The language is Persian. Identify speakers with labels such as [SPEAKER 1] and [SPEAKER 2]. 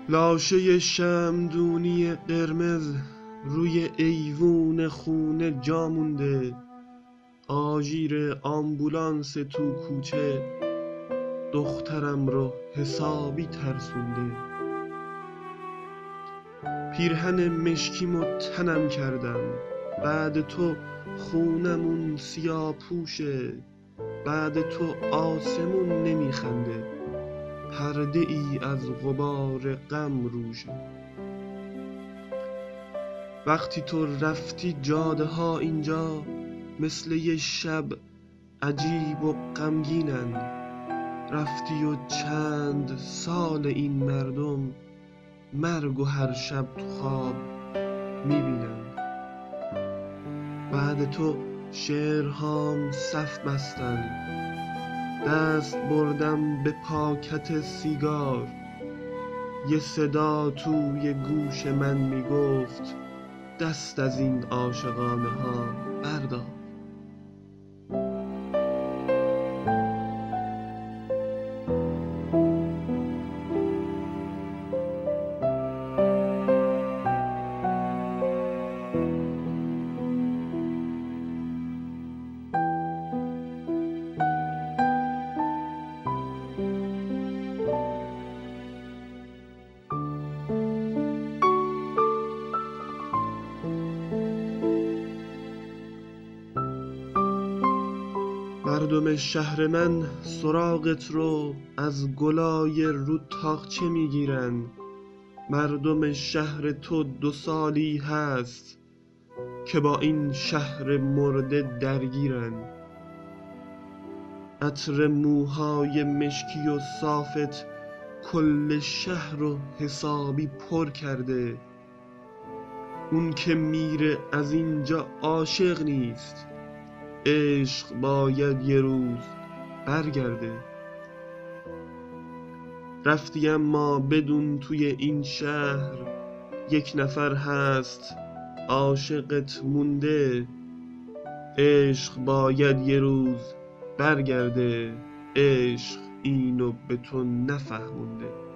[SPEAKER 1] لاشه شمعدونی قرمز روی ایوون خونه جا مونده. آژیر آمبولانس تو کوچه دخترم رو حسابی ترسونده. پیرهن مشکیمو تنم کردم، بعد تو خونمون سیاه پوشه. بعد تو آسمون نمیخنده، پرده ای از غبار غم روشه. وقتی تو رفتی جاده ها اینجا مثل یه شب عجیب و غمگینن. رفتی و چند سال این مردم مرگ و هر شب تو خواب میبینن. بعد تو شعرهام صف بستن، دست بردم به پاکت سیگار. یه صدا توی گوش من میگفت دست از این عاشقانه ها بردار. مردم شهر من سراغت رو از گلای رو تاقچه میگیرن. مردم شهر تو 2 سالی هست که با این شهر مرده درگیرن. عطر موهای مشکی و صافت کل شهر رو حسابی پر کرده. اون که میره از اینجا عاشق نیست، عشق باید یه روز برگرده. رفتی اما بدون توی این شهر 1 نفر هست عاشقت مونده. عشق باید یه روز برگرده، عشق اینو به تو نفهمونده.